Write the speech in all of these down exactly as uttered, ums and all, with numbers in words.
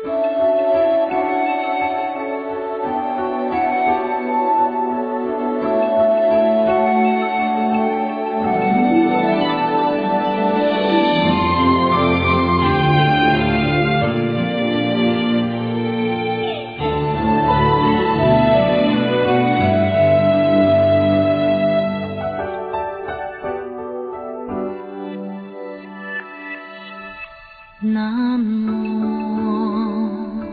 南无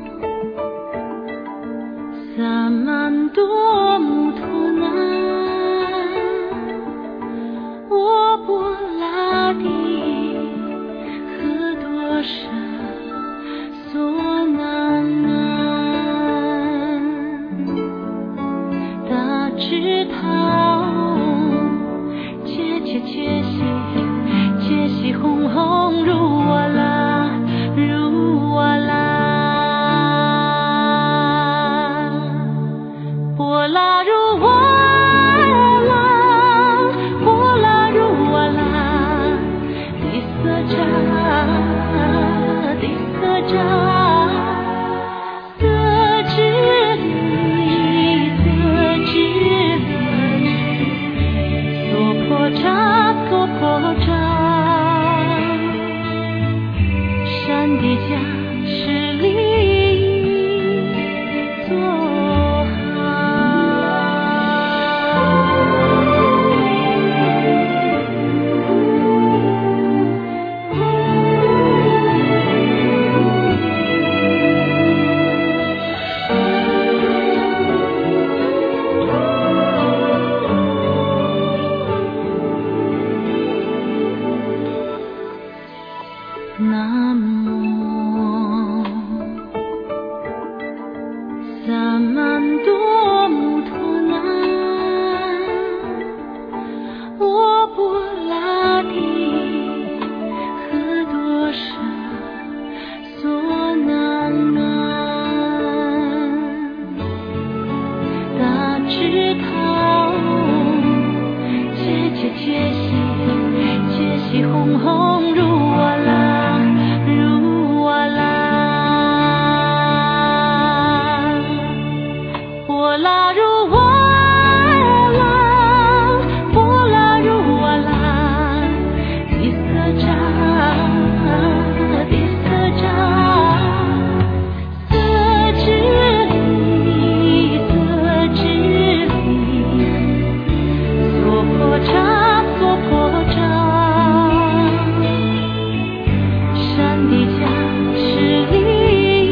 萨曼多姆托那，我波拉蒂诃多舍梭南南，大智塔切切切西切西轰轰如我啦。波拉如我啦，波拉如我啦，迪色扎，迪色扎，色之里，色之里，娑婆扎，娑婆扎，山底下是里。南无萨曼多姆托那，我波拉蒂诃多舍梭南南，大智塔切切切西切西轰轰如我啦。波拉如我啦，波拉如我啦，迪色扎，迪色扎，色之里，色之里，娑婆扎，娑婆扎，山底下是里。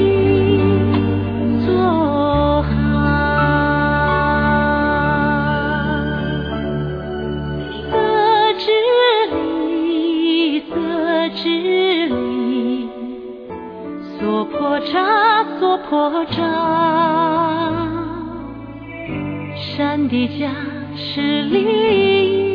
之里，娑婆扎，娑婆扎，山底下是里。